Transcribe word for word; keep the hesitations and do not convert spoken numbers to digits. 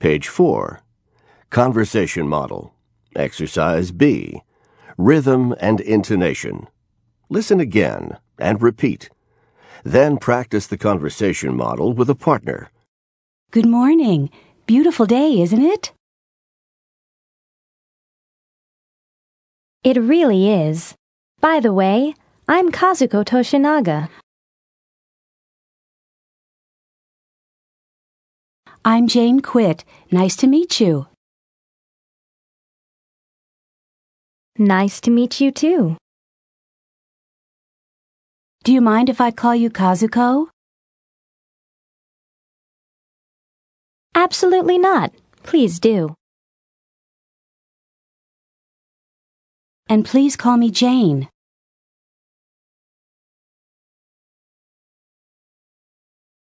Page four. Conversation Model. Exercise B. Rhythm and intonation. Listen again and repeat. Then practice the conversation model with a partner. Good morning. Beautiful day, isn't it? It really is. By the way, I'm Kazuko Toshinaga. I'm Jane Quitt. Nice to meet you. Nice to meet you too. Do you mind if I call you Kazuko? Absolutely not. Please do. And please call me Jane.